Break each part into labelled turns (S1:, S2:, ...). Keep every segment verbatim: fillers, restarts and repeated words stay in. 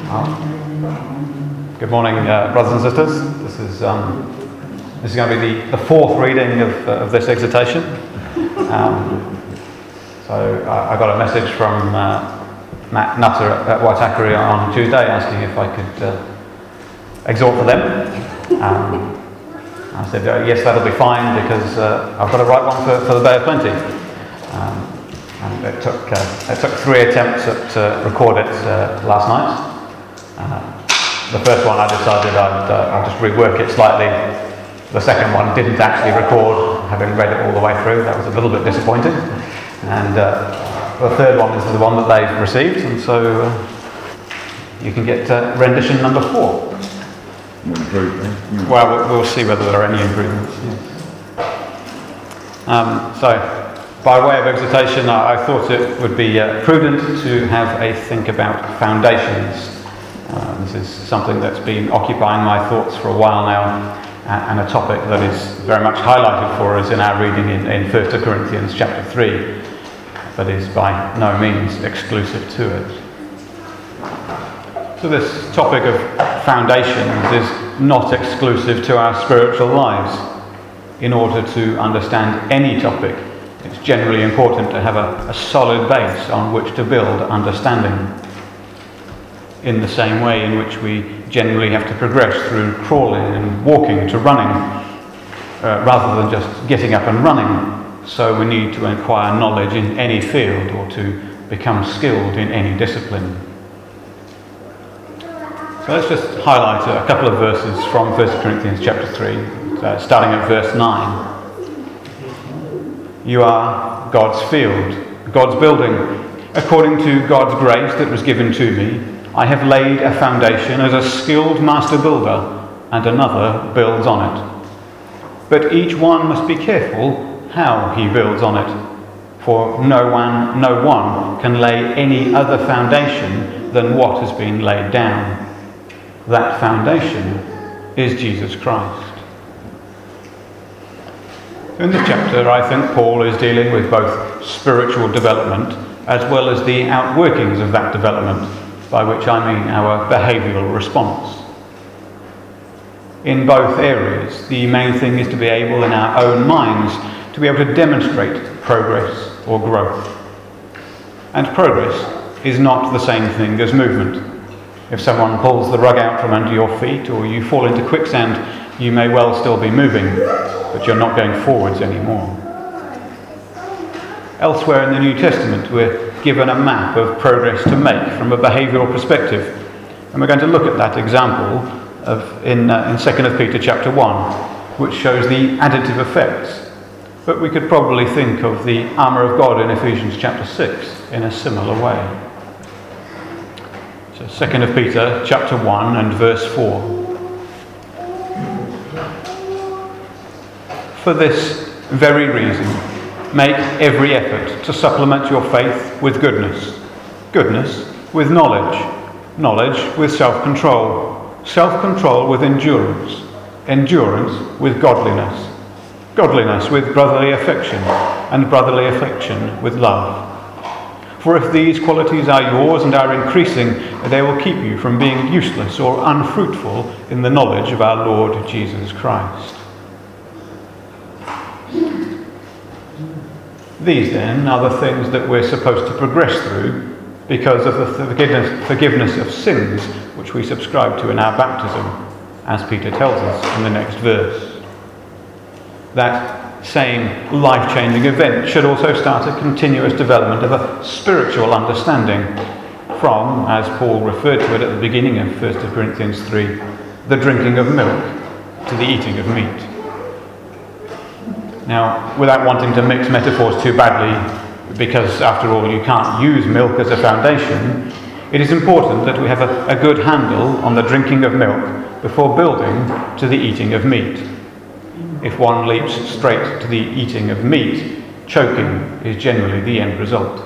S1: Good morning, uh, brothers and sisters. This is um, this is going to be the, the fourth reading of, uh, of this exhortation. Um, so I, I got a message from uh, Matt Nutter at, at Waitakere on Tuesday asking if I could uh, exhort for them. Um, I said uh, yes, that'll be fine because uh, I've got to write one for, for the Bay of Plenty. Um, and it took uh, it took three attempts at uh, record it uh, last night. Uh, the first one I decided I'd, uh, I'd just rework it slightly. The second one didn't actually record, having read it all the way through. That was a little bit disappointing. And uh, the third one is the one that they've received, and so uh, you can get uh, rendition number four. Well, well, we'll see whether there are any improvements. Yes. Um, so, by way of exhortation, I, I thought it would be uh, prudent to have a think about foundations. Uh, this is something that's been occupying my thoughts for a while now, and a topic that is very much highlighted for us in our reading in, in First Corinthians chapter three, but is by no means exclusive to it. So this topic of foundations is not exclusive to our spiritual lives. In order to understand any topic, it's generally important to have a, a solid base on which to build understanding. In the same way in which we generally have to progress through crawling and walking to running, uh, rather than just getting up and running, so we need to acquire knowledge in any field or to become skilled in any discipline. So let's just highlight a couple of verses from First Corinthians chapter three, uh, starting at verse nine. You are God's field, God's building. According to God's grace that was given to me, I have laid a foundation as a skilled master builder, and another builds on it. But each one must be careful how he builds on it, for no one, no one can lay any other foundation than what has been laid down. That foundation is Jesus Christ. In this chapter, I think Paul is dealing with both spiritual development as well as the outworkings of that development, by which I mean our behavioural response. In both areas, the main thing is to be able in our own minds to be able to demonstrate progress or growth. And progress is not the same thing as movement. If someone pulls the rug out from under your feet or you fall into quicksand, you may well still be moving, but you're not going forwards anymore. Elsewhere in the New Testament, we're given a map of progress to make from a behavioural perspective, and we're going to look at that example of in uh, in Second Peter chapter one, which shows the additive effects. But we could probably think of the armour of God in Ephesians chapter six in a similar way. So Second Peter chapter one and verse four. For this very reason, make every effort to supplement your faith with goodness, goodness with knowledge, knowledge with self-control, self-control with endurance, endurance with godliness, godliness with brotherly affection, and brotherly affection with love. For if these qualities are yours and are increasing, they will keep you from being useless or unfruitful in the knowledge of our Lord Jesus Christ. These, then, are the things that we're supposed to progress through because of the forgiveness, forgiveness of sins which we subscribe to in our baptism, as Peter tells us in the next verse. That same life-changing event should also start a continuous development of a spiritual understanding from, as Paul referred to it at the beginning of First Corinthians three, the drinking of milk to the eating of meat. Now, without wanting to mix metaphors too badly, because after all you can't use milk as a foundation, it is important that we have a, a good handle on the drinking of milk before building to the eating of meat. If one leaps straight to the eating of meat, choking is generally the end result.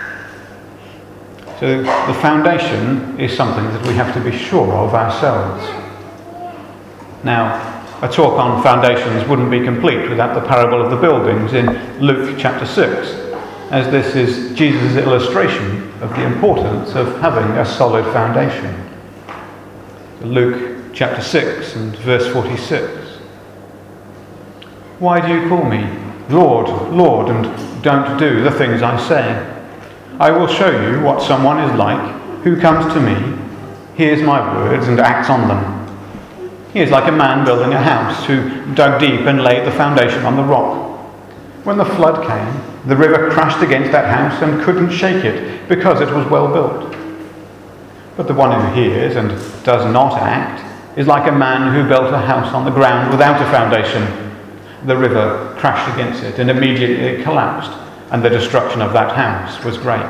S1: So the foundation is something that we have to be sure of ourselves. Now, a talk on foundations wouldn't be complete without the parable of the buildings in Luke chapter six, as this is Jesus' illustration of the importance of having a solid foundation. Luke chapter six and verse forty-six. Why do you call me Lord, Lord, and don't do the things I say? I will show you what someone is like who comes to me, hears my words, and acts on them. He is like a man building a house who dug deep and laid the foundation on the rock. When the flood came, the river crashed against that house and couldn't shake it because it was well built. But the one who hears and does not act is like a man who built a house on the ground without a foundation. The river crashed against it and immediately it collapsed, and the destruction of that house was great.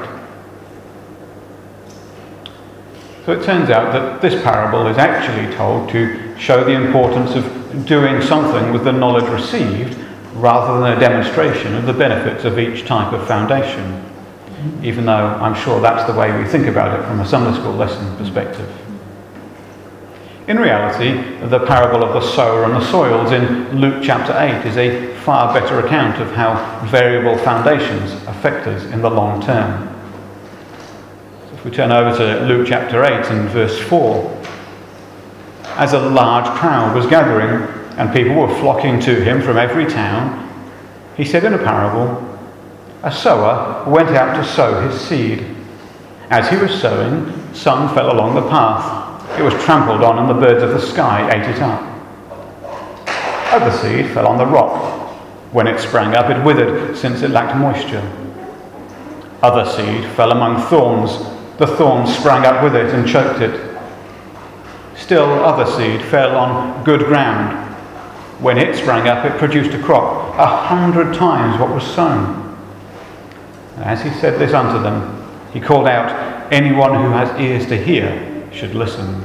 S1: So it turns out that this parable is actually told to show the importance of doing something with the knowledge received rather than a demonstration of the benefits of each type of foundation, even though I'm sure that's the way we think about it from a Sunday school lesson perspective. In reality, the parable of the sower and the soils in Luke chapter eight is a far better account of how variable foundations affect us in the long term. So if we turn over to Luke chapter eight and verse four, as a large crowd was gathering and people were flocking to him from every town, he said in a parable, a sower went out to sow his seed. As he was sowing, some fell along the path. It was trampled on, and the birds of the sky ate it up. Other seed fell on the rock. When it sprang up, it withered, since it lacked moisture. Other seed fell among thorns. The thorns sprang up with it and choked it. Still other seed fell on good ground. When it sprang up, it produced a crop, a hundred times what was sown. As he said this unto them, he called out, anyone who has ears to hear should listen.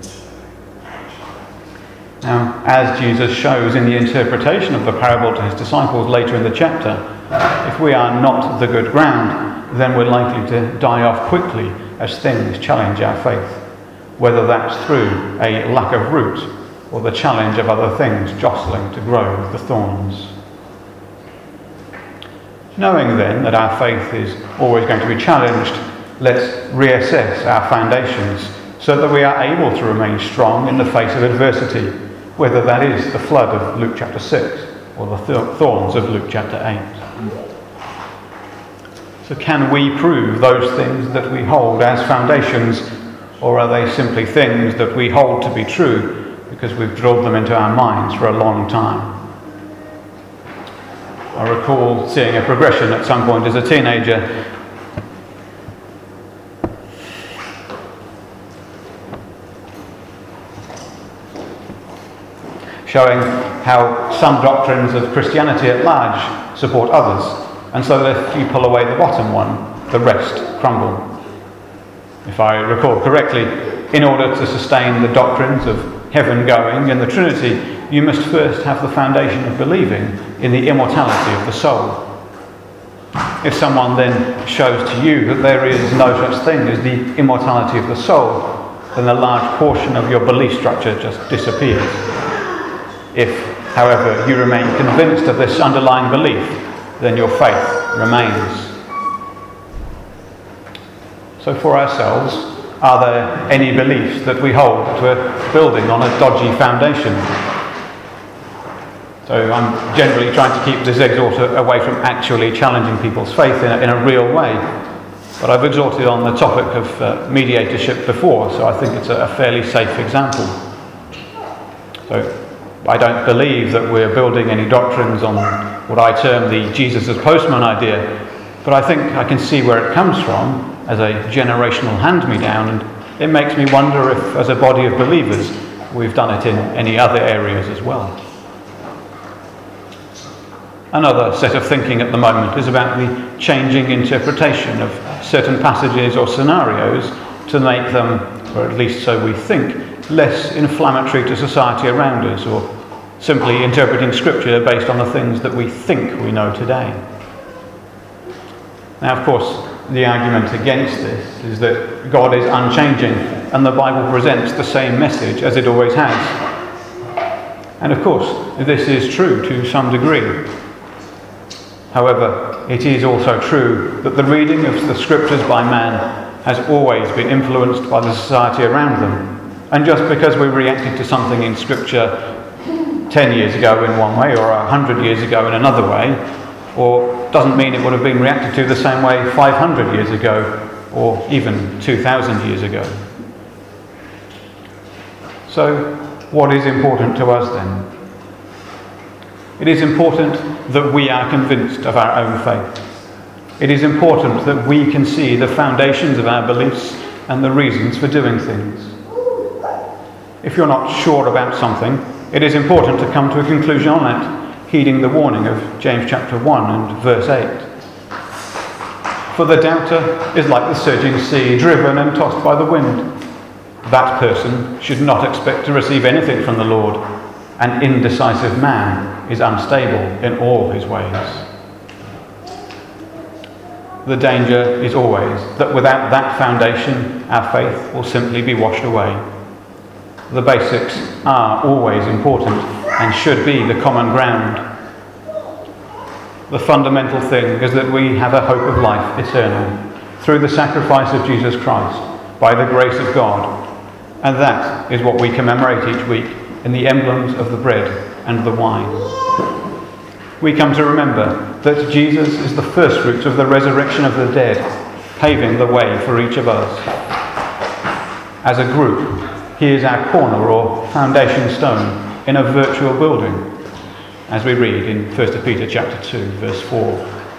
S1: Now, as Jesus shows in the interpretation of the parable to his disciples later in the chapter, if we are not the good ground, then we're likely to die off quickly as things challenge our faith, whether that's through a lack of root or the challenge of other things jostling to grow with the thorns. Knowing then that our faith is always going to be challenged, let's reassess our foundations so that we are able to remain strong in the face of adversity, whether that is the flood of Luke chapter six or the th- thorns of Luke chapter eight. So can we prove those things that we hold as foundations, or are they simply things that we hold to be true because we've drilled them into our minds for a long time? I recall seeing a progression at some point as a teenager showing how some doctrines of Christianity at large support others, and so that if you pull away the bottom one, the rest crumble. If I recall correctly, in order to sustain the doctrines of heaven going and the Trinity, you must first have the foundation of believing in the immortality of the soul. If someone then shows to you that there is no such thing as the immortality of the soul, then a large portion of your belief structure just disappears. If, however, you remain convinced of this underlying belief, then your faith remains. So for ourselves, are there any beliefs that we hold that we're building on a dodgy foundation? So I'm generally trying to keep this exhorter away from actually challenging people's faith in a, in a real way. But I've exhorted on the topic of uh, mediatorship before, so I think it's a, a fairly safe example. So I don't believe that we're building any doctrines on what I term the Jesus as postman idea, but I think I can see where it comes from as a generational hand-me-down, and it makes me wonder if, as a body of believers, we've done it in any other areas as well. Another set of thinking at the moment is about the changing interpretation of certain passages or scenarios to make them, or at least so we think, less inflammatory to society around us, or simply interpreting Scripture based on the things that we think we know today. Now, of course, the argument against this is that God is unchanging and the Bible presents the same message as it always has. And of course, this is true to some degree. However, it is also true that the reading of the Scriptures by man has always been influenced by the society around them, And just because we reacted to something in Scripture ten years ago in one way or one hundred years ago in another way, or doesn't mean it would have been reacted to the same way five hundred years ago or even two thousand years ago. So, what is important to us then? It is important that we are convinced of our own faith. It is important that we can see the foundations of our beliefs and the reasons for doing things. If you're not sure about something, it is important to come to a conclusion on it, heeding the warning of James chapter one and verse eight. For the doubter is like the surging sea, driven and tossed by the wind. That person should not expect to receive anything from the Lord. An indecisive man is unstable in all his ways. The danger is always that without that foundation, our faith will simply be washed away. The basics are always important and should be the common ground. The fundamental thing is that we have a hope of life eternal through the sacrifice of Jesus Christ by the grace of God. And that is what we commemorate each week in the emblems of the bread and the wine. We come to remember that Jesus is the first fruits of the resurrection of the dead, paving the way for each of us. As a group, he is our corner or foundation stone in a virtual building, as we read in First Peter chapter two, verse four.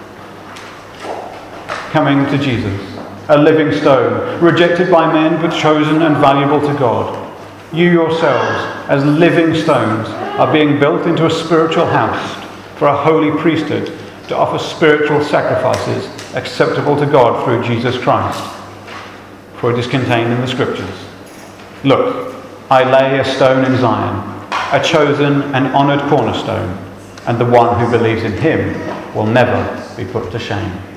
S1: Coming to Jesus, a living stone, rejected by men but chosen and valuable to God. You yourselves, as living stones, are being built into a spiritual house for a holy priesthood to offer spiritual sacrifices acceptable to God through Jesus Christ. For it is contained in the Scriptures. Look, I lay a stone in Zion, a chosen and honoured cornerstone, and the one who believes in him will never be put to shame.